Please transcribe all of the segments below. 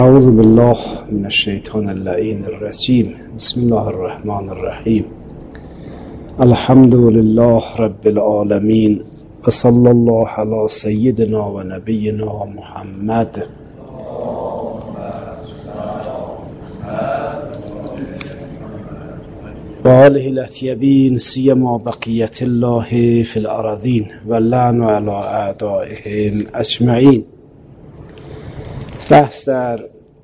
اعوذ بالله من الشیطان اللعین الرجیم. بسم الله الرحمن الرحیم. الحمد لله رب العالمین و صلی الله علی سیدنا و نبینا محمد و آله الاطیبین سیما بقیت الله فی الارضین و اللعن علی اعدائهم اجمعین. بحث در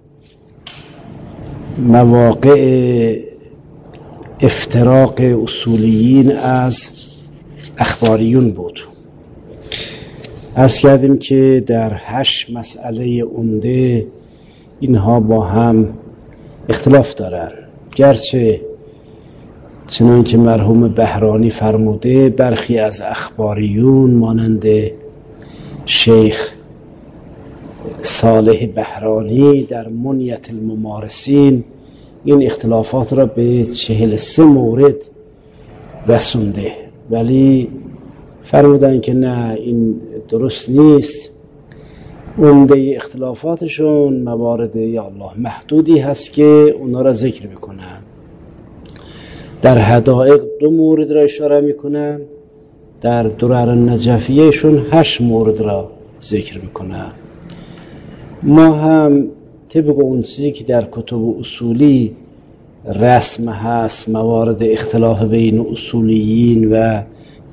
مواقع افتراق اصولیین از اخباریون بود. عرض کردیم که در 8 مسئله عمده اینها با هم اختلاف دارند، گرچه چنان که مرحوم بهرانی فرموده برخی از اخباریون مانند شیخ صالح بهرانی در منیت الممارسین این اختلافات را به 43 مورد رسونده، ولی فرمودن که نه، این درست نیست. عمده اختلافاتشون موارد یا الله محدودی هست که اونا را ذکر میکنن. در حدائق 2 مورد را اشاره میکنن، در درر النجفیهشون 8 مورد را ذکر میکنن. ما هم طبق اون چیزی که در کتب اصولی رسم هست موارد اختلاف بین اصولیین و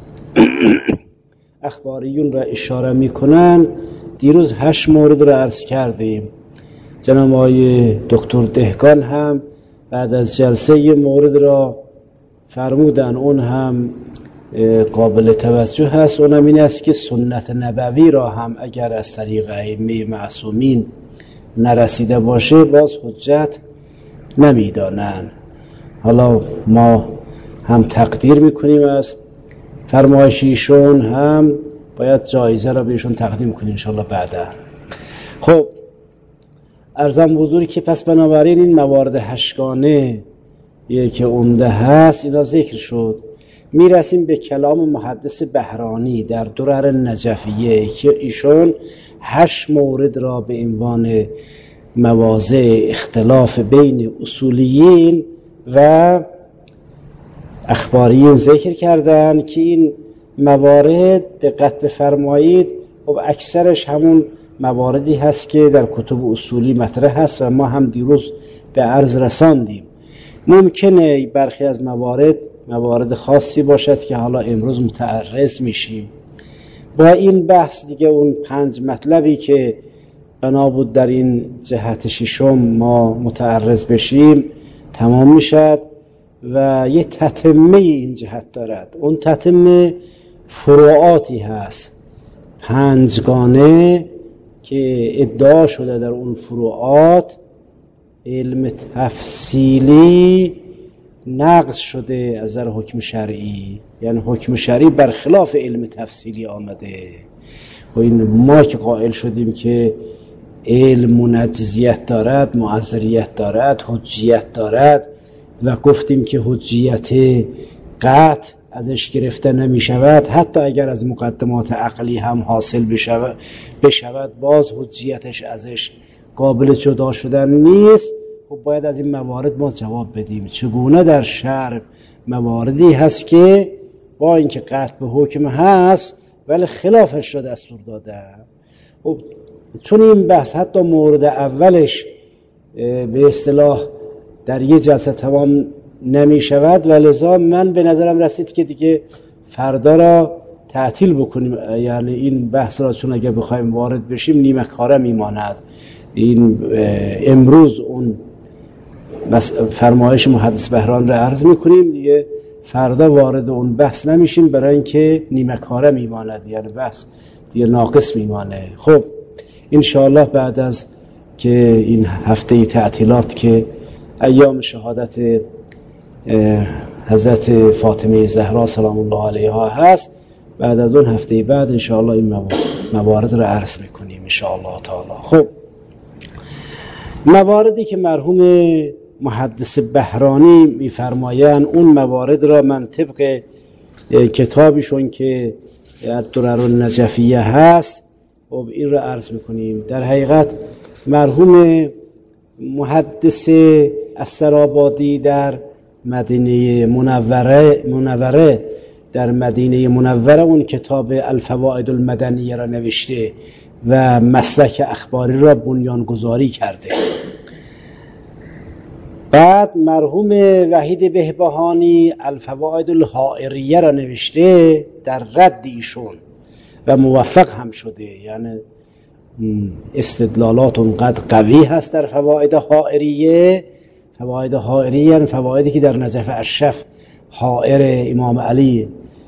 اخباریون را اشاره میکنن. دیروز 8 مورد را عرض کردیم. جناب آقای دکتر دهقان هم بعد از جلسه یه مورد را فرمودن، اون هم قابل توجه هست. اونم این است که سنت نبوی را هم اگر از طریق ائمه معصومین نرسیده باشه باز حجت نمیدانن. حالا ما هم تقدیر میکنیم از فرمایشیشون، هم باید جایزه را بهشون تقدیم کنیم انشاءالله بعدا. خب عرضم حضوری که پس بنابراین این موارد 8 گانه که عمده هست اینا ذکر شد. میرسیم به کلام محدث بهرانی در درر النجفیه که ایشون 8 مورد را به عنوان مواضع اختلاف بین اصولیین و اخباریین ذکر کردن که این موارد دقت بفرمایید خب اکثرش همون مواردی هست که در کتب اصولی مطرح هست و ما هم دیروز به عرض رساندیم. ممکنه برخی از موارد خاصی باشد که حالا امروز متعرض میشیم. با این بحث دیگه اون 5 مطلبی که بنا بود در این جهت 6 ما متعرض بشیم تمام میشد و یه تتمه این جهت دارد. اون تتمه فروعاتی هست 5 گانه که ادعا شده در اون فروعات علم تفصیلی نقض شده از نظر حکم شرعی، یعنی حکم شرعی برخلاف علم تفصیلی آمده. و این ما که قائل شدیم که علم منجزیت دارد، معذریت دارد، حجیت دارد و گفتیم که حجیت قطع ازش گرفته نمی شود، حتی اگر از مقدمات عقلی هم حاصل بشود باز حجیتش ازش قابل جدا شدن نیست. خب باید از این موارد ما جواب بدیم. چگونه در شرع مواردی هست که با اینکه قطع به حکم هست ولی خلافش را دستور داده. خب چون این بحث حتی مورد اولش به اصطلاح در یه جلسه تمام نمی شود و لذا من به نظرم رسید که دیگه فردا را تعطیل بکنیم. یعنی این بحث را چون اگر بخوایم وارد بشیم نیمه کاره میماند. این امروز اون فرمایش محدث بهران را عرض میکنیم، دیگه فردا وارد اون بحث نمیشیم برای اینکه نیمه کاره میماند، یعنی بحث دیگه ناقص میمانه. خب انشاءالله بعد از که این هفته تعطیلات که ایام شهادت حضرت فاطمه زهرا سلام الله علیها هست، بعد از اون هفته بعد انشاءالله این موارد را عرض میکنیم انشاءالله تعالی. خب مواردی که مرحوم محدث بهرانی میفرمایند اون موارد را من طبق کتابشون که درر النجفیه هست این را عرض میکنیم. در حقیقت مرحوم محدث استرآبادی در مدینه منوره در مدینه منوره اون کتاب الفوائد المدنیه را نوشته و مسلک اخباری را بنیانگذاری کرده. بعد مرحوم وحید بهبهانی الفوائد الحائریه را نوشته در رد ایشون و موفق هم شده، یعنی استدلالات اونقدر قوی هست در فوائد حائریه. فوائد حائریه یعنی فوائدی که در نجف اشرف حائر امام علی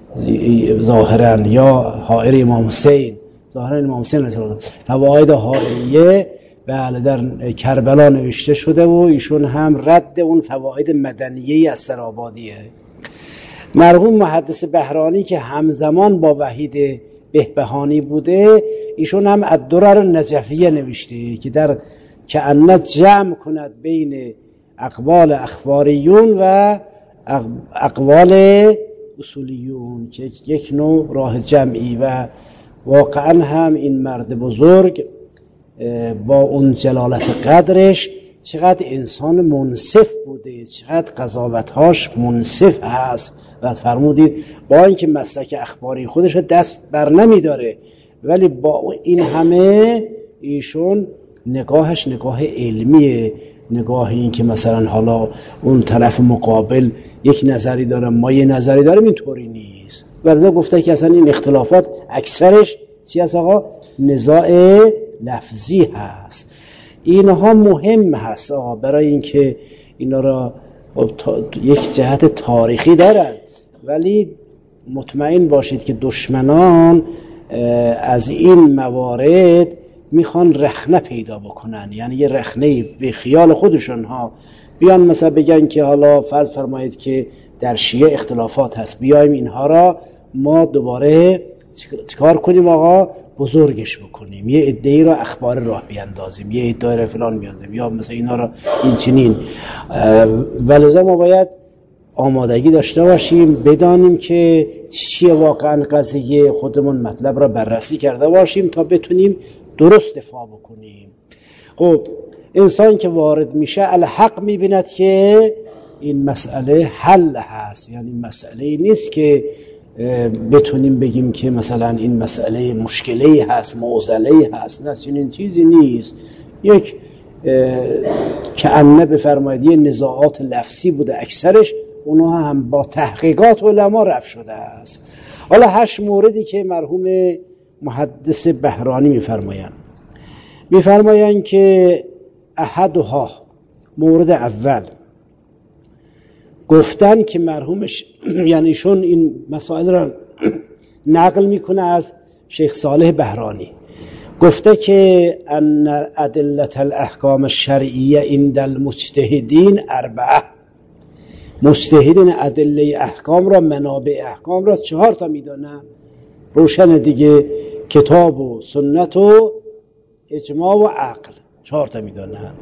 ظاهرا یا حائر امام حسین ظاهرا امام حسین فوائد حائریه بله در کربلا نوشته شده و ایشون هم رد اون فواید مدنیه استرآبادیه. مرحوم محدث بهرانی که همزمان با وحید بهبهانی بوده، ایشون هم الدرر النجفیه نوشته که در کأنه جمع کند بین اقوال اخباریون و اقوال اصولیون که یک نوع راه جمعی. و واقعا هم این مرد بزرگ با اون جلالت قدرش چقدر انسان منصف بوده، چقدر قضاوتهاش منصف هست. و فرمودید با اینکه مسلک اخباری خودش دست بر نمی داره ولی با این همه ایشون نگاهش نگاه علمیه، نگاه این که مثلا حالا اون طرف مقابل یک نظری داره ما یه نظری داریم، اینطوری نیست. ورزا گفته که اصلا این اختلافات اکثرش چی هست آقا؟ نزاع لفظی هست. اینها مهم هست آقا برای اینکه اینا را یک جهت تاریخی دارن، ولی مطمئن باشید که دشمنان از این موارد میخوان رخنه پیدا بکنن، یعنی یه رخنه به خیال خودشون ها بیان مثلا بگن که حالا فرض فرمایید که در شیعه اختلافات هست، بیایم اینها را ما دوباره چیکار کنیم آقا؟ بزرگش بکنیم، یه عده‌ای را اخبار راه بیاندازیم، یه عده‌ای را فلان بیاندازیم، یا مثلا اینا را این چنین. ولذا ما باید آمادگی داشته باشیم، بدانیم که چیه واقعا قضیه، خودمون مطلب را بررسی کرده باشیم تا بتونیم درست دفاع بکنیم. خب انسان که وارد میشه الحق میبیند که این مسئله حل هست، یعنی مسئله نیست که بتونیم بگیم که مثلا این مسئله مشکلی هست، معضلی هست، نه چنین چیزی نیست. یک کأنه بفرمایید یه نزاعات لفظی بوده اکثرش، اونها هم با تحقیقات علما رفع شده است. حالا 8 موردی که مرحوم محدث بهرانی میفرمایند که احدها، مورد اول گفتن که مرحومش یعنی شون این مسائل را نقل میکنه از شیخ صالح بهرانی، گفته که ان ادله الاحکام الشرعیه عند المجتهدین 4، مجتهدین ادله احکام را، منابع احکام را 4 تا میدونن. روشن دیگه، کتاب و سنت و اجماع و عقل، 4 تا میدونن.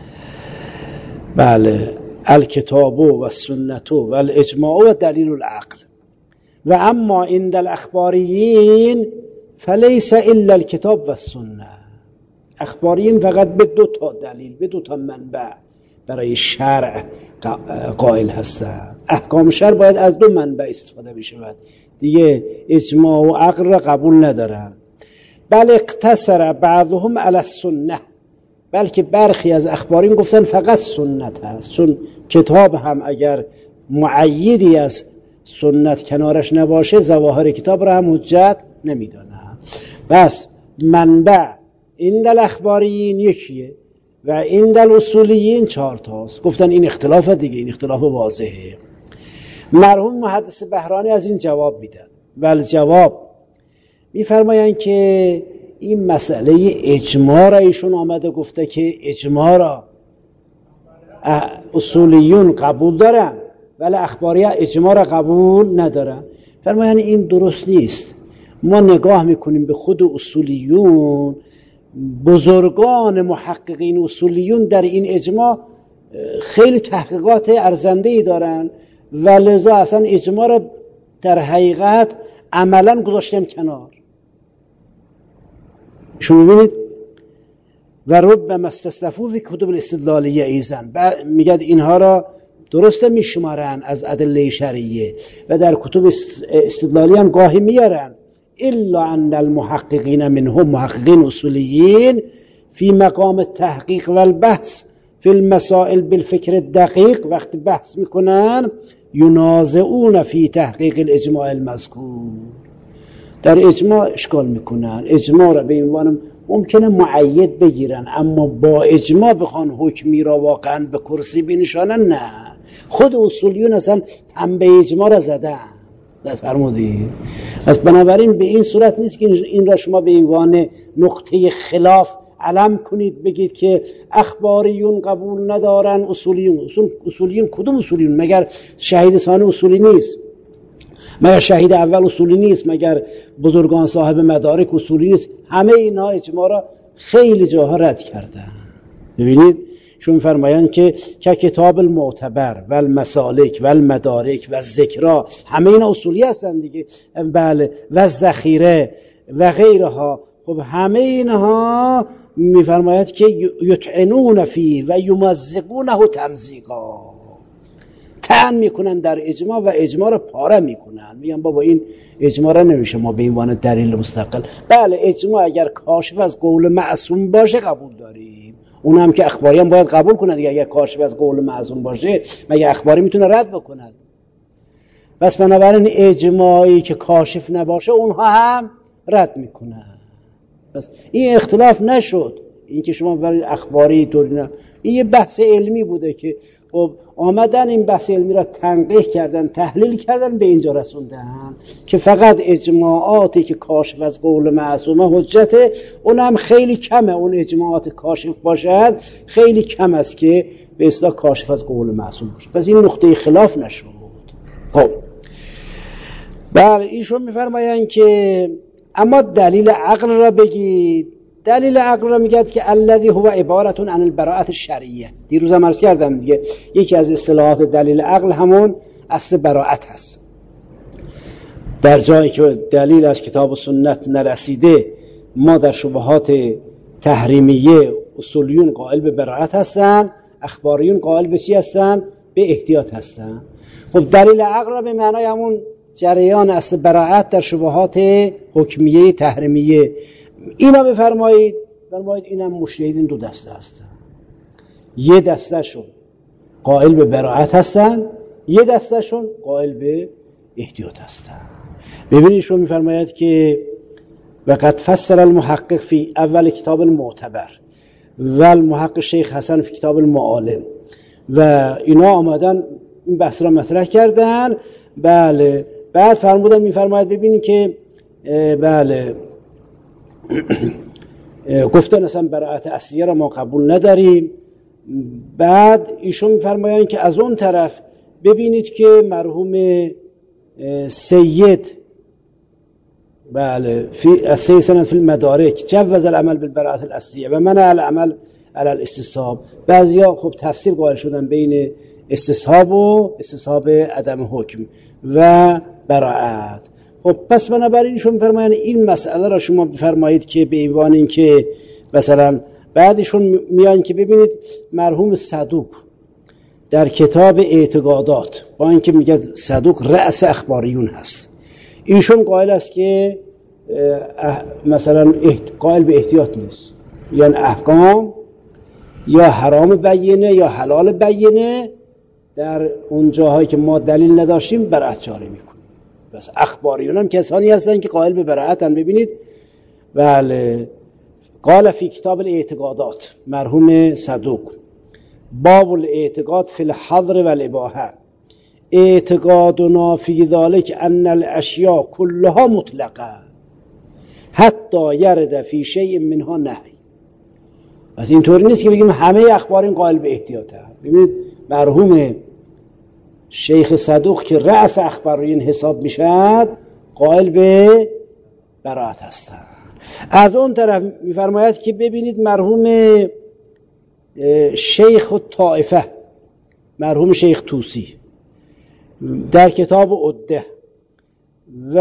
بله، الکتاب و السنت و الاجماع و دلیل العقل. و اما عند الاخباریین فلیس الا الکتاب و السنه. اخباریین فقط به 2 تا دلیل، به 2 تا منبع برای شرع قائل هستند. احکام شرع باید از 2 منبع استفاده بشود دیگه، اجماع و عقل را قبول ندارن. بل اقتصر بعضهم علی السنه، بلکه برخی از اخبارین گفتن فقط سنت هست، چون کتاب هم اگر معیدی از سنت کنارش نباشه ظواهر کتاب را هم حجت نمیدانه. بس منبع عند الاخباریین یکیه و عند الاصولیین 4 تاست. گفتن این اختلاف دیگه، این اختلاف واضحه. مرحوم محدث بهرانی از این جواب میدن. ولی جواب میفرمایند که این مسئله اجماع را ایشون آمده گفته که اجماع را اصولیون قبول دارن ولی اخباریه اجماع را قبول ندارن. فرمایند این درست نیست. ما نگاه میکنیم به خود اصولیون، بزرگان محققین اصولیون در این اجماع خیلی تحقیقات ارزنده‌ای دارن و لذا اصلا اجماع را در حقیقت عملا گذاشتن کنار. شما ببینید و ربما استسلفوا فی کتب الاستدلالیه ایزن، میگه اینها را درسته میشمارن از ادله شرعیه و در کتب استدلالی هم گاهی میارن، الا ان المحققین منهم، محققین اصولیین، فی مقام التحقیق و البحث فی المسائل بالفکر الدقیق، وقتی بحث میکنن ینازعون فی تحقیق الاجماع المذکور، در اجماع اشکال میکنن، اجماع را به عنوان ممکنه معید بگیرن اما با اجماع بخوان حکمی را واقعا به کرسی بنشانن، نه. خود اصولیون اصلا تنبه اجماع را زدن، فرمودید. پس بنابراین به این صورت نیست که این را شما به عنوان نقطه خلاف علم کنید، بگید که اخباریون قبول ندارن اصولیون کدوم اصولیون؟ مگر شهید ثانی اصولی نیست؟ مگر شهید اول اصولی نیست؟ مگر بزرگان صاحب مدارک اصولی نیست؟ همه اینا اجماع را خیلی جاها رد کردن. ببینید شون فرمایند که کتاب المعتبر و المسالک و المدارک و ذکرا، همه اینا اصولی هستند دیگه، بله، و ذخیره و غیرها. خب همه اینها میفرماید که یطعنون فی و یمزقونه تمزیقا، طعن میکنن در اجماع و اجماع را پاره میکنن، میگن بابا این اجماع را نمیشه ما به عنوان دلیل مستقل. بله اجماع اگر کاشف از قول معصوم باشه قبول داریم، اون هم که اخباری هم باید قبول کنه دیگه. اگر کاشف از قول معصوم باشه مگه اخباری میتونه رد بکنه؟ بس بنابراین اجماعی که کاشف نباشه اونها هم رد میکنن. بس این اختلاف نشد، این که شما برای اخباری طوری نه، این یه بحث علمی بوده که خب آمدن این بحث علمی را تنقیح کردن، تحلیل کردن، به اینجا رسوندن که فقط اجماعاتی که کاشف از قول معصومه حجته، اونم خیلی کمه، اون اجماعات کاشف باشد خیلی کم است که به اصطلاح کاشف از قول معصوم باشه. پس این نقطه خلاف نشد. خب بله ایشون میفرمایند که اما دلیل عقل را بگید. دلیل عقل را میگه که الذی هو عبارت عن البراءة الشرعیه. دیروز هم عرض کردم دیگه، یکی از اصطلاحات دلیل عقل همون اصل براءت هست. در جایی که دلیل از کتاب و سنت نرسیده، ما در شبهات تحریمیه اصولیون قائل به براءت هستن، اخباریون قائل به چی هستن؟ به احتیاط هستن. خب دلیل عقل را به معنای همون جریان اصل براءت در شبهات حکمیه تحریمیه اینا بفرمایید. اینم مجتهدین دو دسته هستن، یه دستهشون قائل به براءت هستن، یه دستهشون قائل به احتیاط هستن. ببینید شما میفرماید که وقد فسر المحقق فی اول کتاب المعتبر و المحقق شیخ حسن فی کتاب المعالم، و اینا آمدن این بحث را مطرح کردن. بله بعد فرمودن، میفرماید ببینید که بله گفتن اصلا براءت اصلیه را ما قبول نداریم. بعد ایشون میفرمایند که از اون طرف ببینید که مرحوم سید بله السید سند فی المدارک جوز العمل بالبراءت الاصلیه و منع العمل علی الاستصحاب. بعضیا خب تفسیر قائل شدن بین استصحاب و استصحاب عدم حکم و براءت. خب پس بنابراین ایشون میفرمایند این مسئله را شما بفرمایید که به عنوان این که مثلا بعدشون میان که ببینید مرحوم صدوق در کتاب اعتقادات، با اینکه میگه صدوق رأس اخباریون هست، ایشون قائل است که مثلا قائل به احتیاط نیست، یعنی احکام یا حرام بینه یا حلال بینه در اون جاهایی که ما دلیل نداشتیم براءت جاری میکنه. بس اخباریون هم کسانی هستن که قائل به براءتن. ببینید بله قال فی کتاب الاعتقادات مرحوم صدوق باب الاعتقاد فی الحظر و الاباحه اعتقادنا فی ذلک ان الاشیاء كلها مطلقه حتی یرد فی شیء منها نهی. پس اینطوری نیست که بگیم همه اخبارین قائل به احتیاطه. ببینید مرحوم شیخ صدوق که رأس اخباریین حساب میشد قائل به براءت هستن. از اون طرف میفرماید که ببینید مرحوم شیخ الطائفه مرحوم شیخ طوسی در کتاب عده و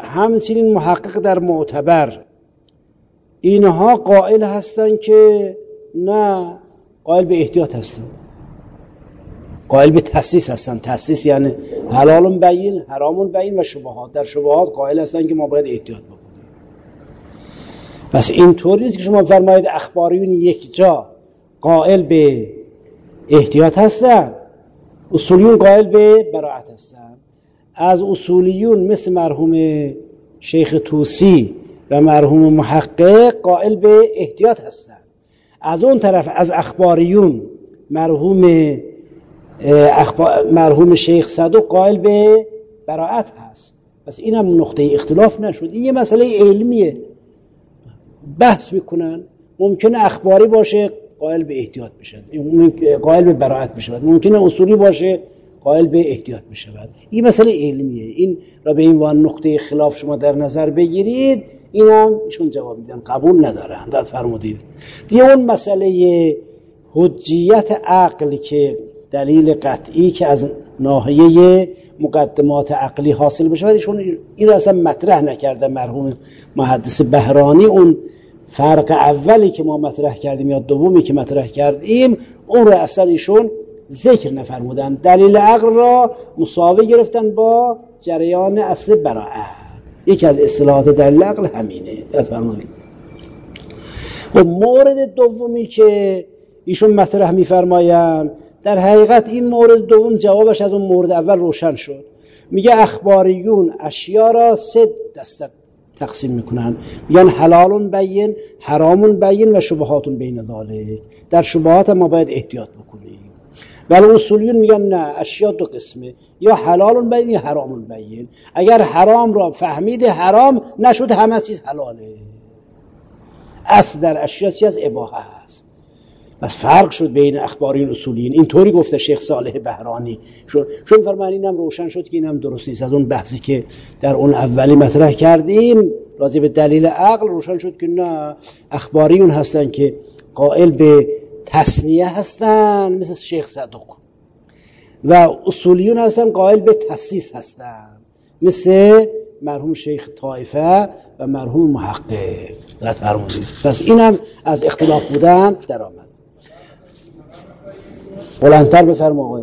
همچنین محقق در معتبر، اینها قائل هستند که نه، قائل به احتیاط هستن، قائل به تسلیس هستن. تسلیس یعنی حلال بین، حرام بین و شبهات. در شبهات قائل هستن که ما باید احتیاط بکنیم. پس اینطوری نیست که شما فرمایید اخباریون یک جا قائل به احتیاط هستن، اصولیون قائل به براعت هستن. از اصولیون مثل مرحوم شیخ طوسی و مرحوم محقق قائل به احتیاط هستن. از اون طرف از اخباریون مرحوم شیخ صدوق قائل به براعت هست. پس این هم نقطه اختلاف نشد. این یه مسئله علمیه، بحث میکنن. ممکنه اخباری باشه قائل به احتیاط بشه، قائل به براعت بشه، ممکنه اصولی باشه قائل به احتیاط بشه. این مسئله علمیه، این را به این وان نقطه خلاف شما در نظر بگیرید. اینم ایشون جواب میدن قبول ندارن. داد فرمودید دیگه اون مسئله حجیت عقل که دلیل قطعی که از ناحیه مقدمات عقلی حاصل بشه، ایشون این را اصلا مطرح نکرده. مرحوم محدث بهرانی اون فرق اولی که ما مطرح کردیم یا دومی که مطرح کردیم اون رو اصلا ایشون ذکر نفرمودن. دلیل عقل را مساوی گرفتن با جریان اصل براعت. یکی از اصطلاحات دلیل عقل همینه. و مورد دومی که ایشون مطرح میفرمایند، در حقیقت این مورد دوم جوابش از اون مورد اول روشن شد. میگه اخباریون اشیا را 3 دسته تقسیم میکنن، میگن حلالون بین، حرامون بین و شبهاتون بین ذالک. در شبهات ما باید احتیاط بکنیم. ولی اصولیون میگن نه، اشیا 2 قسمه، یا حلالون بین یا حرامون بین. اگر حرام را فهمید حرام نشد، همه چیز حلاله. اصل در اشیا چی از اباحه است. بس فرق شد بین اخباریون اصولیین. اینطوری گفته شیخ صالح بهرانی. چون فرمان اینم روشن شد که اینم درست نیست. از اون بحثی که در اون اولی مطرح کردیم راضی به دلیل عقل روشن شد که نه، اخباریون هستن که قائل به تثنیه هستن مثل شیخ صدوق، و اصولیون هستن قائل به تسلیس هستن مثل مرحوم شیخ طائفه و مرحوم محقق. رد فرمودید. پس اینم از اختلاف بودن در آمد. بلندتر بفرما آقای.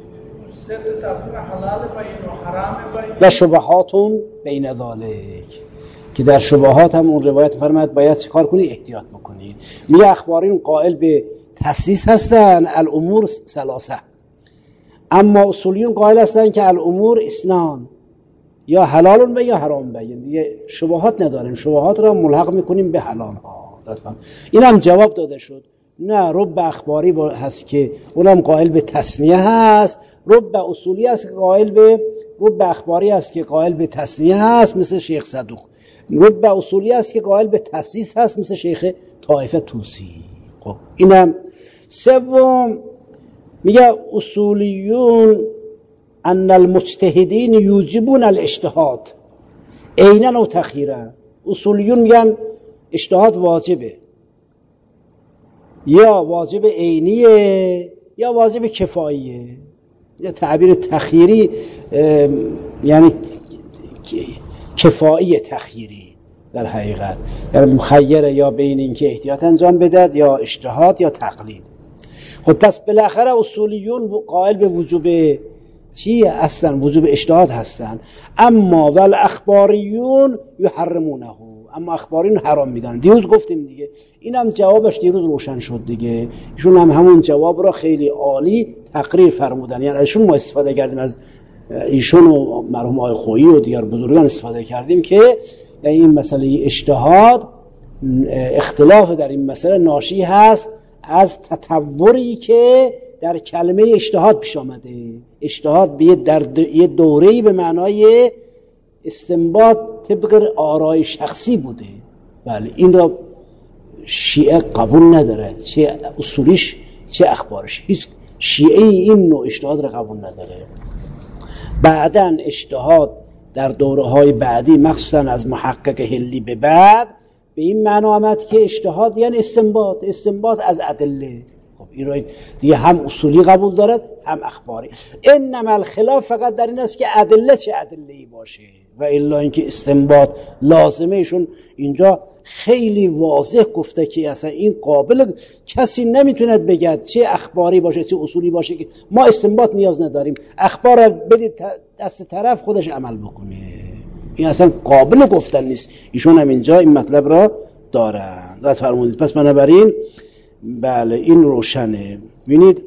و شبهاتون بین ذالک، که در شبهات هم اون روایت فرماید باید چه کار کنید؟ احتیاط بکنید. میگه اخباریون قائل به تسلیس هستن، الامور 3، اما اصولیون قائل هستن که الامور 2، یا حلالون به یا حرام بین. دیگه شبهات نداریم، شبهات را ملحق میکنیم به حلال ها. این هم جواب داده شد. نه، رب اخباری هست که اونم قائل به تثنیه هست، رب اصولی هست که قائل به، رب اخباری هست که قائل به تثنیه هست مثل شیخ صدوق، رب اصولی هست که قائل به تسلیس هست مثل شیخ طائفه طوسی. خب اینم سوم. میگه اصولیون ان المجتهدین یوجبون الاجتهاد عینا و تخییرا. اصولیون میگن اجتهاد واجبه، یا واجب عینیه یا واجب کفاییه. یا تعبیر تخییری یعنی کفایی تخییری در حقیقت، یعنی مخیره یا بین اینکه احتیاط انجام بدهد یا اجتهاد یا تقلید. خب پس بالاخره اصولیون قائل به وجوب چی هستن؟ وجوب اجتهاد هستن. اما ول اخباریون یحرمونه، اما اخباریون حرام میدن. دیروز گفتیم دیگه، اینم جوابش دیروز روشن شد دیگه. ایشون هم همون جواب را خیلی عالی تقریر فرمودن. یعنی ازشون ما استفاده کردیم، از ایشون و مرحوم آقای خویی و دیگر بزرگان استفاده کردیم که این مسئله اجتهاد، اختلاف در این مسئله ناشی هست از تطوری که در کلمه اجتهاد پیش آمده. اجتهاد در یه دوره‌ای به معنای استنباط طبق آرای شخصی بوده. بله، این را شیعه قبول نداره، چه اصولیش چه اخبارش. هیچ شیعه این نوع اجتهاد را قبول نداره. بعدن اجتهاد در دوره‌های بعدی مخصوصا از محقق هلی به بعد به این معنی آمد که اجتهاد یعنی استنباط از ادله. خب این را دیگه هم اصولی قبول دارد هم اخباری. انما الخلاف فقط در این است که ادله چه ادله‌ای باشه و الا اینکه استنباط لازمه. ایشون اینجا خیلی واضح گفته که اصلا این قابل کسی نمیتوند بگد چه اخباری باشه چه اصولی باشه که ما استنباط نیاز نداریم، اخبار را بدید دست طرف خودش عمل بکنه. این اصلا قابل گفتن نیست. ایشون هم اینجا این مطلب را دارن. راست فرمودید. پس بنابراین بله این روشنه. ببینید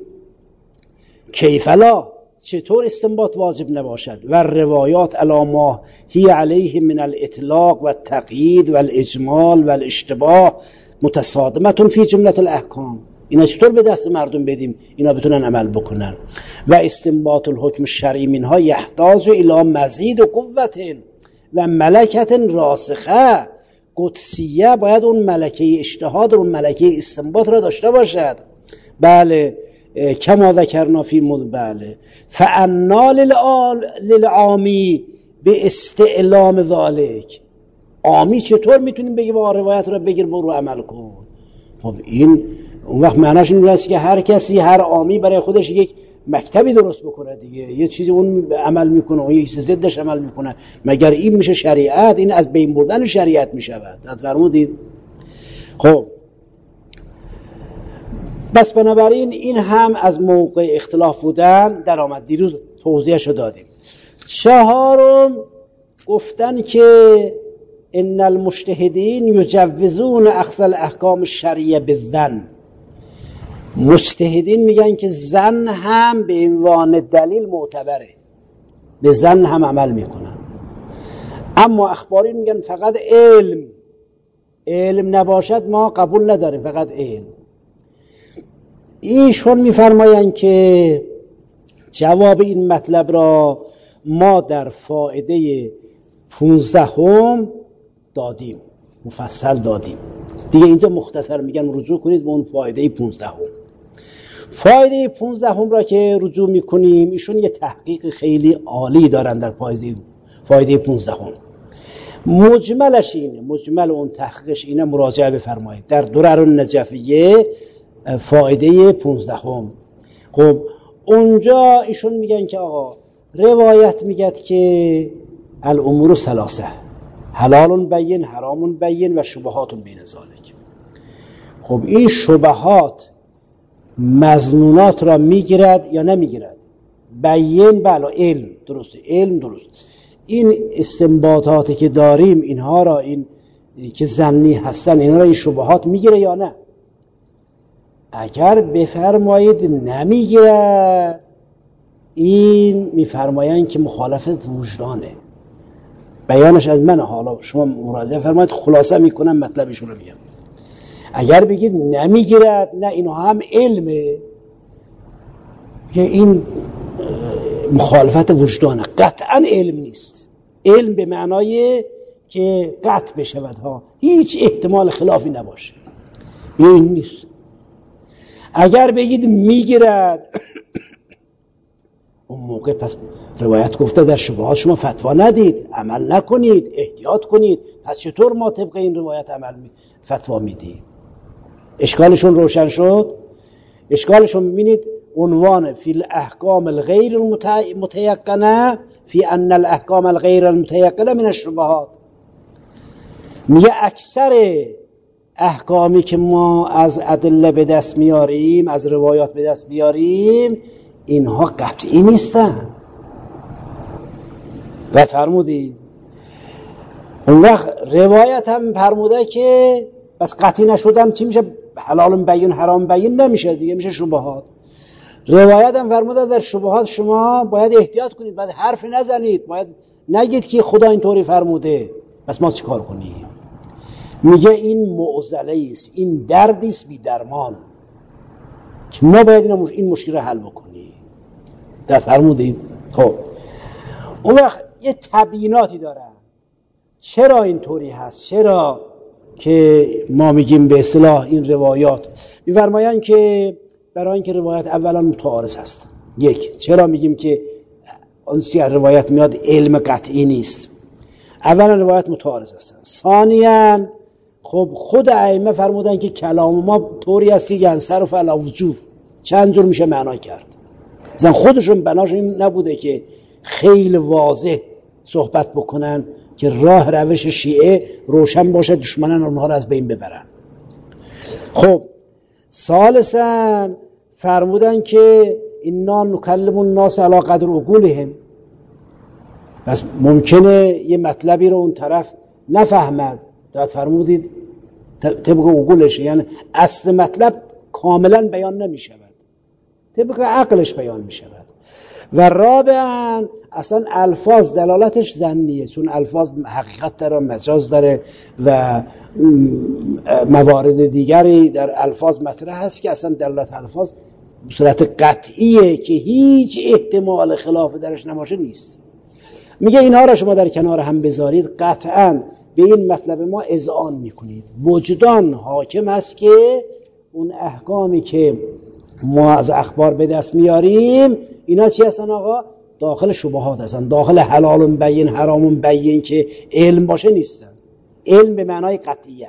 کیفلا چطور استنباط واجب نباشد و روایات علی ما هی علیه من الاطلاق و التقیید و الاجمال و الاشتباه متصادمه فی جمله الاحکام. اینا چطور به دست مردم بدیم اینا بتونن عمل بکنن؟ و استنباط الحکم الشرعی منها یحتاج الی مزید قوت و ملکت راسخه. قدسیه باید اون ملکه اجتهاد و اون ملکه استنباط را داشته باشد. بله کما ذکرنا فی بله فانا للعامی به استعلام ذالک. عامی چطور میتونیم بگیم با روایت را بگیر برو عمل کن؟ خب این اون وقت معناش این است که هر کسی هر عامی برای خودش یک مکتبی درست بکنه دیگه، یه چیزی اون عمل میکنه اون یک چیز ضدش عمل میکنه. مگر این میشه شریعت؟ این از بین بردن شریعت میشود. فرمودید؟ خب بس بنابراین این هم از موقع اختلاف بودن در آمد. دیروز توضیحشو دادیم. چهارم گفتن که ان المجتهدین یجوزون اخذ الاحکام الشرعیه بالظن. مجتهدین میگن که ظن هم به عنوان دلیل معتبره، به ظن هم عمل میکنن. اما اخباری میگن فقط علم نباشد ما قبول نداریم، فقط علم. ایشون میفرمایند که جواب این مطلب را ما در فائده 15 دادیم، مفصل دادیم دیگه. اینجا مختصر میگن رجوع کنید به اون فائده 15. فائده 15 را که رجوع میکنیم ایشون یه تحقیق خیلی عالی دارن در فائده 15. مجملش اینه، مجمل اون تحقیقش اینه، مراجعه بفرمایید در درر النجفیه فائده 15. خب اونجا ایشون میگن که آقا روایت میگد که الامور ثلاثه حلال بین، حرام بین و شبهات بین ذالک. خب این شبهات مظنونات را میگیرد یا نمیگیرد؟ بین بله، علم درسته، علم درست. این استنباطاتی که داریم اینها را، این که ظنی هستن، اینها را این شبهات میگیره یا نه؟ اگر بفرمایید نمیگیره، این میفرمایند که مخالفت وجدانه. بیانش از من، حالا شما مراجعه فرمایید خلاصه میکنم مطلبشون رو میگم. اگر بگید نمیگیرد، نه اینو هم علمه که این مخالفت وجدانه، قطعا علم نیست. علم به معنای که قطع بشود ها، هیچ احتمال خلافی نباشه، این نیست. اگر بگید میگیرد، اون موقع پس روایت گفته در شبهات شما فتوا ندید، عمل نکنید، احتیاط کنید. پس چطور ما طبق این روایت فتوا میدیم؟ اشکالشون روشن شد. اشکالشون ببینید عنوان فی الاحکام الغیر المتیقنه فی ان الاحکام الغیر المتیقنه من الشبهات. میگه اکثر احکامی که ما از ادله به دست میاریم، از روایات به دست بیاریم، اینها قطعی نیستن. و فرمودید اون وقت روایت هم فرموده که بس قطعی نشدن چی میشه؟ حلال بین حرام بین نمیشه دیگه، میشه شبهات. روایت هم فرموده در شبهات شما باید احتیاط کنید، باید حرف نزنید، باید نگید که خدا اینطوری فرموده. بس ما چیکار کنیم؟ میگه این معضله است، این دردی است بی درمان که ما باید این مشکل رو حل بکنیم. در فرمودید. خب اون وقت یه تبییناتی داره چرا اینطوری هست، چرا که ما میگیم به اصطلاح این روایات. میفرمایند که برای اینکه روایت اولا متعارض هست. یک، چرا میگیم که اون روایت میاد علم قطعی نیست؟ اولا روایت متعارض هستن. ثانیاً خب خود ائمه فرمودن که کلام ما طوری است که ینصرف علی وجوه، چند جور میشه معنا کرد. مثلا خودشون بناشون این نبوده که خیلی واضح صحبت بکنن که راه روش شیعه روشن باشه دشمنان اونها رو از بین ببرن. خب ثالثاً فرمودن که اینا نکلم الناس علی قدر عقولهم، پس ممکنه یه مطلبی رو اون طرف نفهمد، تا فرمودید طبق عقولش، یعنی اصل مطلب کاملا بیان نمی شود، طبق عقلش بیان می شود. و رابعاً اصلا الفاظ دلالتش ظنیه، چون الفاظ حقیقت داره، مجاز داره و موارد دیگری در الفاظ مطرح هست که اصلا دلالت الفاظ به صورت قطعیه که هیچ احتمال خلاف درش نباشه نیست. میگه اینها را شما در کنار هم بذارید، قطعاً به این مطلب ما اذعان میکنید. وجدان حاکم هست که اون احکامی که ما از اخبار به دست میاریم اینا چی هستن آقا؟ داخل شبهات هستن، داخل حلال بین حرام بین که علم باشه نیستن. علم به معنای قطعیت.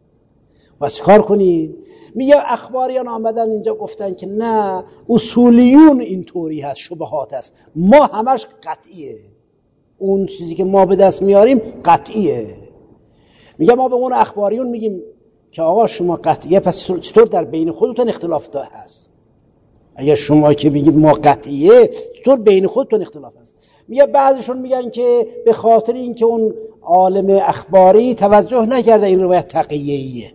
و چیکار کنیم؟ میگه اخباریان آمدن اینجا گفتن که نه اصولیون اینطوری هست، شبهات هست، ما همش قطعیه، اون چیزی که ما به دست میاریم قطعیه. میگه ما به اون اخباریون میگیم که آقا شما قطعیه، پس چطور در بین خودتون اختلاف هست؟ اگر شما که بگید ما قطعیه، چطور بین خودتون اختلاف هست؟ میگه بعضیشون میگن که به خاطر اینکه اون عالم اخباری توجه نکرده این روایت تقیه‌ایه،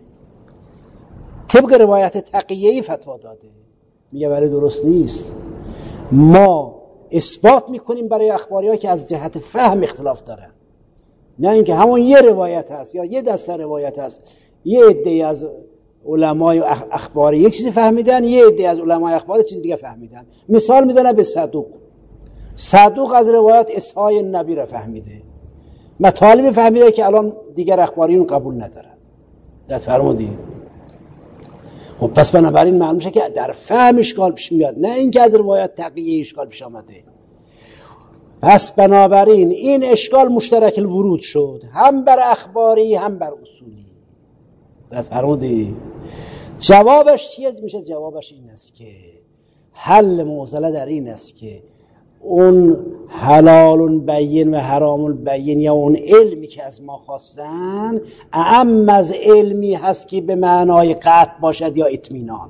طبق روایت تقیه‌ای فتوا داده. میگه ولی درست نیست، ما اثبات میکنیم برای اخباری‌ها که از جهت فهم اختلاف دارن، نه اینکه همون یه روایت هست یا یه دسته روایت هست، یه عده‌ای از علمای اخباری یه چیزی فهمیدن، یه عده از علمای اخباری چیز دیگه فهمیدن. مثال میزنه به صدوق از روایت اسحای نبی را فهمیده، مطالب فهمیده که الان دیگر اخباریون قبول ندارن. دست فرمودید؟ خب پس بنابراین معلوم شه که در فهم اشکال پیش میاد، نه اینکه از روایت تقیه اشکال پیش آمده. پس بنابراین این اشکال مشترک الورود شد، هم بر اخباری هم بر اصولی. دست فرمودید؟ جوابش چیه میشه؟ جوابش این است که حل معضله در این است که اون حلال بین و حرام بین یا اون علمی که از ما خواستن اعم از علمی هست که به معنای قطع باشد یا اطمینان.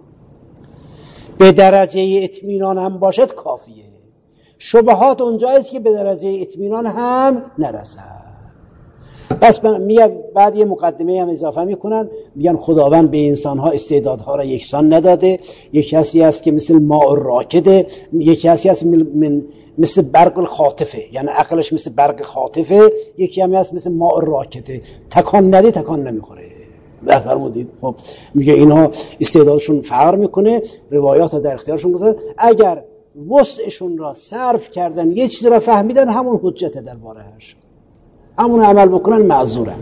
به درجه اطمینان هم باشد کافیه. شبهات اونجاییست که به درجه اطمینان هم نرسد. پس بعد یه مقدمه هم اضافه میکنن، میگن خداوند به انسانها استعدادها را یکسان نداده. یک کسی هست که مثل ماء راکده، یک کسی هست مثل برق الخاطفه، یعنی عقلش مثل برق خاطفه، یکی هم هست مثل ماء راکده، تکان نده تکان نمیخوره. درست فرمودید؟ خب میگه اینها استعدادشون فرق میکنه، روایات در اختیارشون گذاشتن، اگر وسعشون را صرف کردن یه چیز را فهمیدن همون حجت درباره‌اش، همون عمل بکنن معذورن،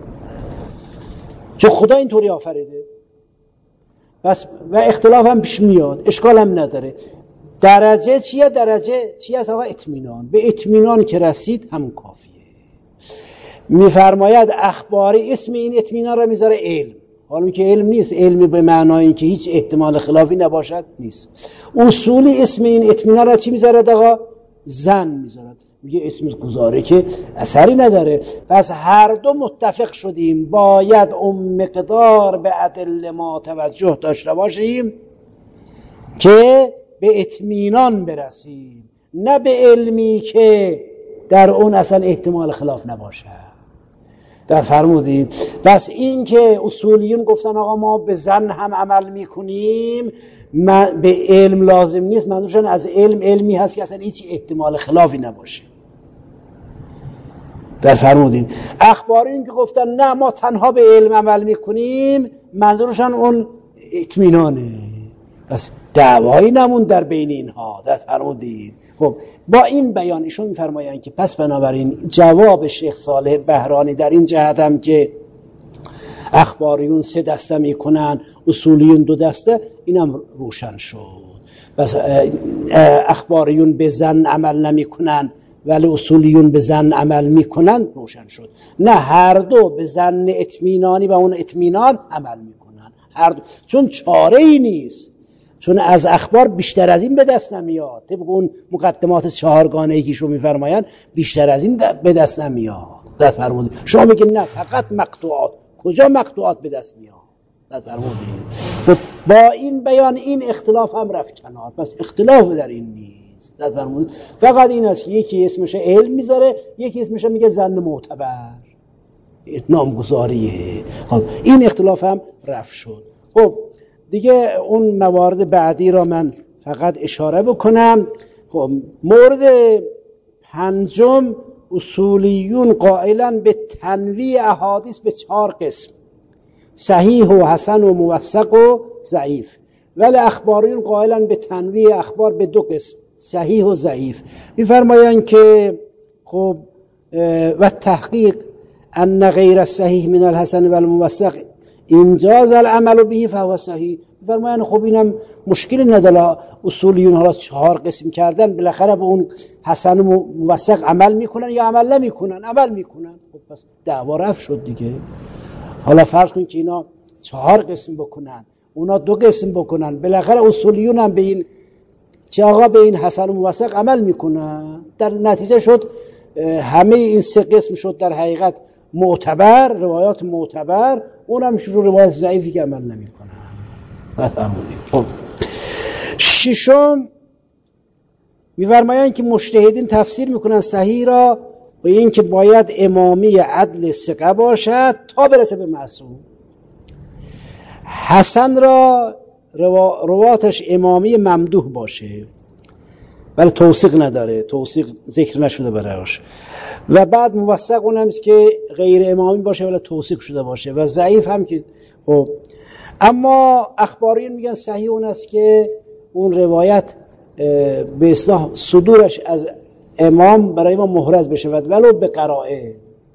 چون خدا اینطوری آفریده. پس و اختلاف هم پیش میاد، اشکال هم نداره. درجه چیه؟ درجه چیه است آقا؟ اطمینان. به اطمینان که رسید همون کافیه. میفرماید اخباری اسم این اطمینان را میذاره علم، حالا که علم نیست، علمی به معنای اینکه هیچ احتمال خلافی نباشد نیست. اصولی اسم این اطمینان را چی میذاره آقا؟ ظن میذاره. میگه اسم گذاره که اثری نداره. پس هر دو متفق شدیم باید اون مقدار به ادله ما توجه داشته باشیم که به اطمینان برسیم، نه به علمی که در اون اصلا احتمال خلاف نباشه. در فرمودید؟ پس این که اصولیون گفتن آقا ما به ظن هم عمل میکنیم، به علم لازم نیست، منظورشون از علمی هست که اصلا هیچ احتمال خلافی نباشه. در فرمودید؟ اخبارین که گفتن نه ما تنها به علم عمل میکنیم، منظورشون اون اطمینانه. پس دعوایی نمون در بین اینها. در فرمودید؟ خب با این بیان ایشون میفرمایند که پس بنابراین جواب شیخ صالح بهرانی در این جهت هم که اخباریون 3 دسته میکنن، اصولیون 2 دسته، اینم روشن شد. پس اخباریون به ظن عمل نمیکنن ولی اصولیون به ظن عمل میکنن، روشن شد. نه، هر دو به ظن اطمینانی و اون اطمینان عمل میکنن، هر دو، چون چاره ای نیست. چون از اخبار بیشتر از این به دست نمیاد. طبق اون مقدمات 4 گانه‌ای که شما میفرمایند بیشتر از این به دست نمیاد. دست فرمودید شما میگید نه فقط مقطوعات. کجا مقطوعات به دست میاد؟ دست فرمودید. با این بیان این اختلاف هم رفت کنار. پس اختلاف در این نیست. دست فرمودید. فقط این است که یکی اسمش علم میذاره، یکی اسمش میگه ظن معتبر، نامگذاریه. خب این اختلاف هم رفت شد. خب دیگه اون موارد بعدی را من فقط اشاره بکنم. خب مورد پنجم، اصولیون قائلن به تنویع احادیث به 4 قسم: صحیح و حسن و موثق و ضعیف. ولی اخباریون قائلن به تنویع اخبار به 2 قسم: صحیح و ضعیف. میفرمایند که خب و تحقیق ان غیر الصحیح من الحسن و الموثق انجاز العمل به فهو صحیح. فرمایند خب اینم مشکلی نداره، اصولیون حالا 4 قسم کردن، بالاخره به اون حسن و موثق عمل میکنن یا عمل نمیکنن؟ عمل میکنن. خب پس دعوا رفت شد دیگه. حالا فرض کن که اینا 4 قسم بکنن، اونا 2 قسم بکنن، بالاخره اصولیون هم به این که آقا به این حسن و موثق عمل میکنن. در نتیجه شد همه این 3 قسم شد در حقیقت معتبر، روایات معتبر، اونم شروع روایت ضعیفی که عمل نمیکنن. خب ششم می‌فرمایند که مجتهدین تفسیر میکنن صحیح را به این که باید امامی عدل ثقه باشد تا برسه به معصوم. حسن را رواتش امامی ممدوح باشه ولی توثیق نداره، توثیق ذکر نشده براش. و بعد موثق اونم که غیر امامی باشه ولی توثیق شده باشه. و ضعیف هم که خب. اما اخباریون میگن صحیح اون است که اون روایت به اصطلاح صدورش از امام برای ما محرز بشه ولو به قرائه،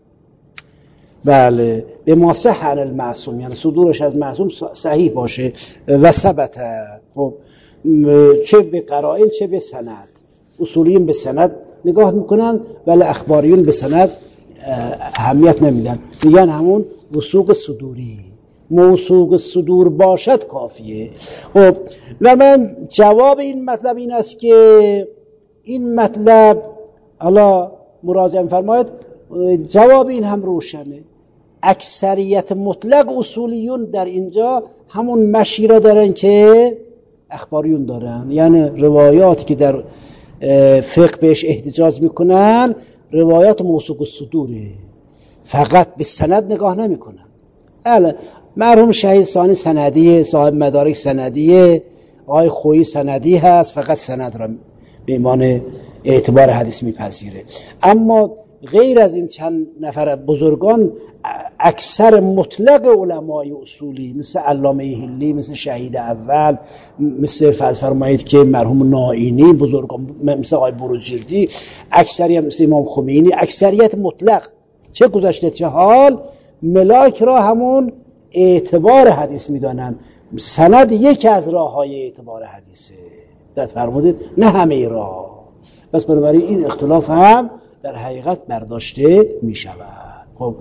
بله، به ما صح عن المعصوم، یعنی صدورش از معصوم صحیح باشه و ثبت. خب چه به قرائن چه به سند. اصولیون به سند نگاه میکنن ولی اخباریون به سند اهمیت نمیدن، میگن همون وثوق صدوری، موثوق صدور باشد کافیه. خب و من جواب این مطلب این است که این مطلب حالا مراجعه فرماید، جواب این هم روشنه. اکثریت مطلق اصولیون در اینجا همون مشی را دارن که اخباریون دارن، یعنی روایاتی که در فقه بهش احتجاج میکنن روایات موثوق الصدوره، فقط به سند نگاه نمیکنن. مرحوم شهید ثانی سندیه، صاحب مدارک سندیه، آقای خویی سندی هست، فقط سند را به ایمان اعتبار حدیث میپذیره. اما غیر از این چند نفر بزرگان اکثر مطلق علمای اصولی مثل علامه هلی، مثل شهید اول، مثل فرمایید که مرحوم نائینی، بزرگان مثل آقای بروجردی، اکثریت مثل امام خمینی، اکثریت مطلق چه گذشته چه حال ملاک را همون اعتبار حدیث میدانن. سند یکی از راه‌های اعتبار حدیثه، دقت فرمودید، نه همه راه. پس بنابراین این اختلاف هم در حقیقت برداشته می شود. خب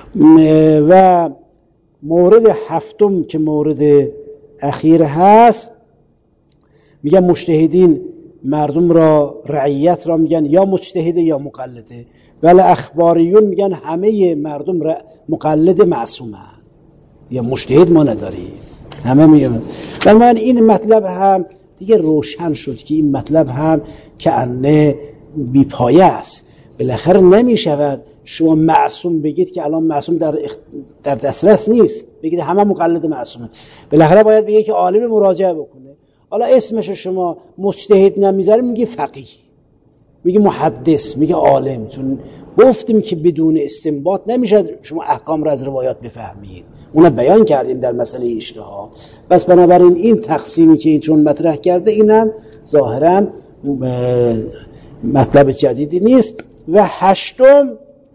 و مورد هفتم که مورد اخیر هست، میگن مجتهدین مردم را، رعیت را میگن یا مجتهده یا مقلده، ولی اخباریون میگن همه مردم مقلد معصومه یا مجتهد ما نداریم، همه میگن. و من این مطلب هم دیگه روشن شد که این مطلب هم که انه بی پایه است. بالاخره نمی شود شما معصوم بگید که الان معصوم در دسترس نیست، بگید همه مقلد معصومه. بالاخره باید بگید که عالم مراجعه بکنه. حالا اسمش شما مجتهد نمیذاری، میگی فقیه، میگی محدث، میگی عالم، چون گفتیم که بدون استنباط نمیشه شما احکام را از روایات بفهمید. اونو بیان کردیم در مسئله اجتهاد. بس بنابراین این تقسیمی که این چون مطرح کرده اینم ظاهرا مطلب جدیدی نیست. و هشتم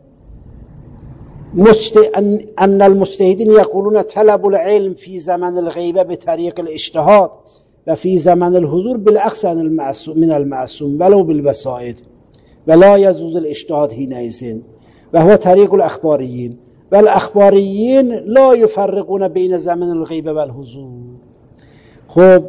ان المجتهدین یقولون طلب العلم فی زمن الغیبه بطریق الاجتهاد و فی زمن الحضور بالعکس من المعصوم ولو بالوسائد ولا يجوز الاجتهاد حينئذ و هو طریق الاخباریین و الاخباریین لا یفرقون بین زمن الغیبه و الحضور. خب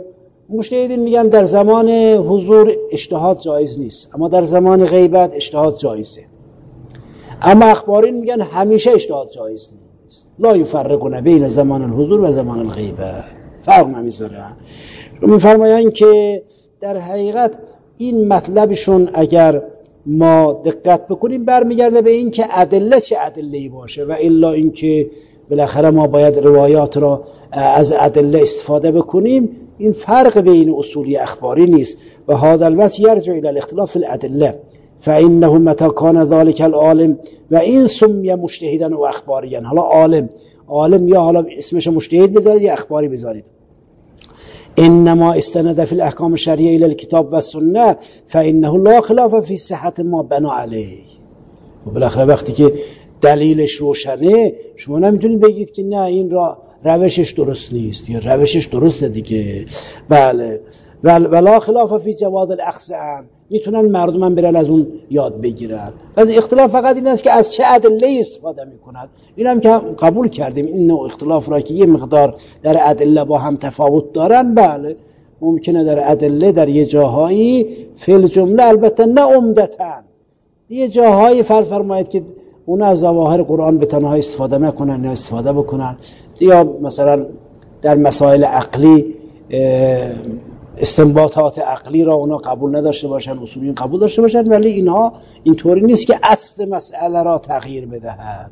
مجتهدین میگن در زمان حضور اجتهاد جایز نیست، اما در زمان غیبت اجتهاد جایزه. اما اخبارین میگن همیشه اجتهاد جایز نیست. لا یفرقون بین زمان الحضور و زمان الغیبت، فرق نمیذارن. میفرمایند که در حقیقت این مطلبشون اگر ما دقت بکنیم برمیگرده به این که ادله چه ادله‌ای باشه، و الا اینکه بالاخره ما باید روایات را از ادله استفاده بکنیم. این فرق بین اصولی اخباری نیست. و هذا الوصف یرجع الى الاختلاف في الادله فانه متى كان ذلك العالم و این سمی مجتهدا و اخباریا. حالا عالم یا حالا اسمش مجتهد بذارید یا اخباری بذارید، انما استند في الاحکام الشرعیه الى الكتاب و السنه فانه لا خلاف في صحه ما بنا علیه. و بالاخره وقتی که دلیلش روشنه شما نمیتونید بگید که نه این روشش درست نیست یا روشش درسته دیگه. بله ولا خلاف فی جواز الاخذ عن، میتونن مردم برن از اون یاد بگیرن. از اختلاف فقط این است که از چه ادله استفاده میکنند. اینم که قبول کردیم این نوع اختلاف را که یه مقدار در ادله با هم تفاوت دارن. بله ممکنه در ادله در یه جاهایی فعل جمله، البته نه عمدتاً، یه جاهایی فرض فرمایید که اون از ظواهر قرآن به تنها استفاده نکنن یا استفاده بکنن، یا مثلا در مسائل عقلی استنباطات عقلی را اونا قبول نداشته باشن، اصولیین قبول داشته باشن، ولی اینها اینطوری نیست که اصل مسئله را تغییر بدهد.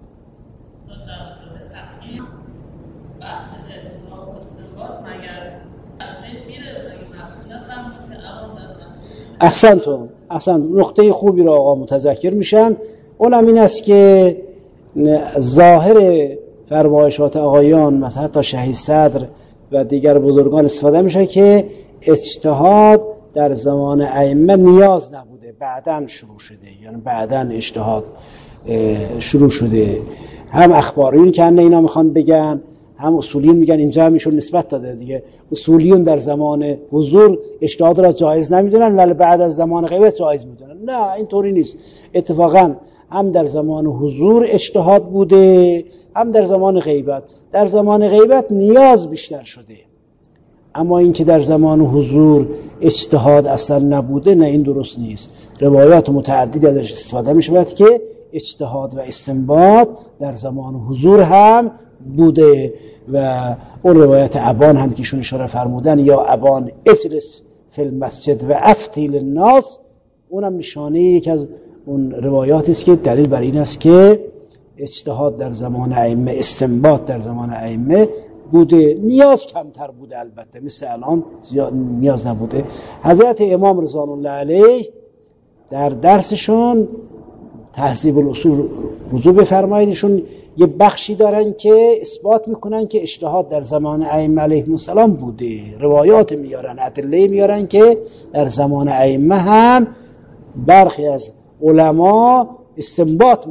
احسنتون نقطه خوبی را آقا متذکر میشن. اونم این است که ظاهر فرمایشات آقایان مثلا حتی شهید صدر و دیگر بزرگان استفاده میشه که اجتهاد در زمان ائمه نیاز نبوده، بعداً شروع شده، یعنی بعداً اجتهاد شروع شده. هم اخباریون که اینا میخوان بگن، هم اصولیون میگن اینجا همیشون نسبت داده دیگه. اصولیون در زمان حضور اجتهاد را جایز نمیدونن ولی بعد از زمان غیبت جایز میدونن. نه اینطوری نیست. اتفاقاً هم در زمان حضور اجتهاد بوده، هم در زمان غیبت. در زمان غیبت نیاز بیشتر شده، اما اینکه در زمان حضور اجتهاد اصلا نبوده، نه این درست نیست. روایات متعددی ازش استفاده می شود که اجتهاد و استنباط در زمان حضور هم بوده. و اون روایت ابان هم که ایشون اشاره فرمودن، یا ابان اجلس فی المسجد و افتی للناس، اونم نشانه یک از اون روایاتی است که دلیل بر این است که اجتهاد در زمان ائمه، استنباط در زمان ائمه بوده. نیاز کمتر بوده، البته مثل الان زیاد نیاز نبوده. حضرت امام رضوان الله علیه در درسشون تهذیب الاصول رجوع بفرمایید، ایشون یه بخشی دارن که اثبات میکنن که اجتهاد در زمان ائمه علیهم السلام بوده. روایات میارن، ادله میارن که در زمان ائمه هم برخی از علما استنباط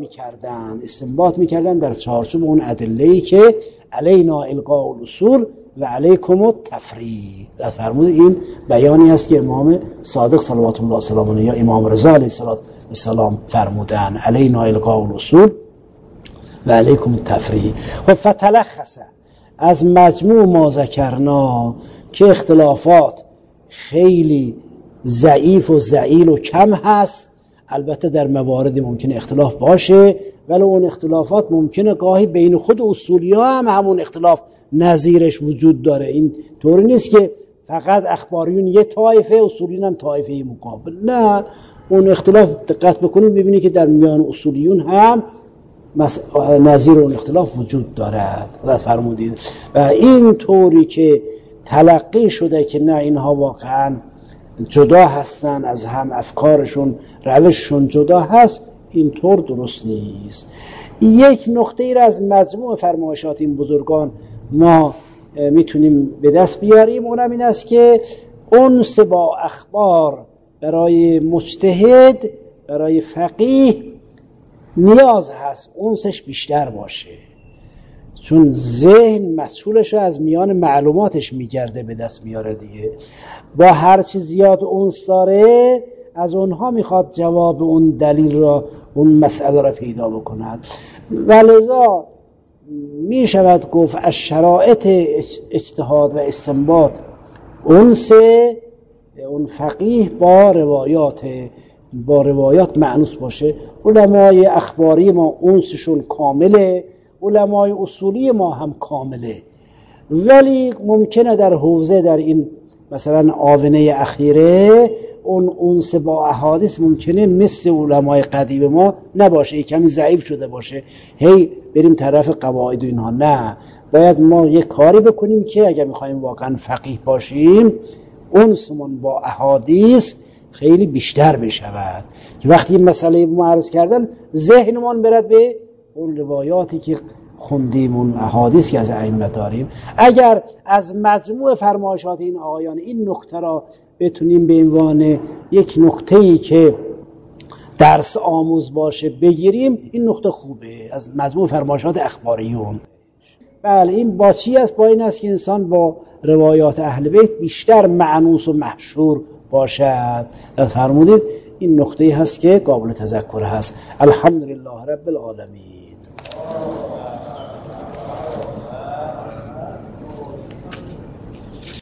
میکردن در چارچوب اون ادله‌ای که علینا القاء الاصول و علیکم التفریق. در فرمود این بیانی است که امام صادق صلوات الله وسلامه یا امام رضا علیه السلام فرمودن، علینا القاء الاصول و علیکم التفریق. و فتلخص از مجموع ما ذکرنا که اختلافات خیلی ضعیف و ضئیل و کم هست. البته در موارد ممکنه اختلاف باشه، ولی اون اختلافات ممکنه گاهی بین خود اصولی‌ها هم همون اختلاف نظیرش وجود داره. این طوری نیست که فقط اخباریون یه طایفه، اصولیون هم طایفه مقابل. نه، اون اختلاف دقت بکنید ببینید که در میان اصولیون هم نظیر اون اختلاف وجود دارد. حضرت فرمودید و این طوری که تلقی شده که نه اینها واقعاً جدا هستن از هم، افکارشون روششون جدا هست، اینطور درست نیست. یک نقطه ای را از مجموع فرمایشات این بزرگان ما میتونیم به دست بیاریم، اونم این است که انس با اخبار برای مجتهد، برای فقیه نیاز هست انسش بیشتر باشه، چون ذهن مسئولش رو از میان معلوماتش میگرده به دست میاره دیگه. با هر چی زیاد انس داره از اونها میخواد جواب اون دلیل را، اون مسئله را پیدا بکند. ولذا میشود گفت از شرایط اجتهاد و استنباط انس اون فقیه با روایات مأنوس باشه. علمای اخباری ما انسشون کامله، علمای اصولی ما هم کامله، ولی ممکنه در حوزه در این مثلا آونة اخیره اون انس با احادیث ممکنه مثل علمای قدیم ما نباشه، کمی ضعیف شده باشه، هی بریم طرف قواعد و اینها. نه، باید ما یک کاری بکنیم که اگر میخوایم واقعا فقیه باشیم انسمون با احادیث خیلی بیشتر بشود که وقتی این مسئله معرض کردن ذهنمون برد به اون روایاتی که خوندیم، اون احادیث که از ائمه داریم. اگر از مجموع فرمایشات این آقایان این نکته را بتونیم به عنوان یک نکته‌ای که درس آموز باشه بگیریم، این نکته خوبه از مجموع فرمایشات اخباریون. بله، این با چی است؟ با این است که انسان با روایات اهل بیت بیشتر معنوس و محشور باشد. از فرمودید این نکته هست که قابل تذکر هست. الحمدلله رب العالمین.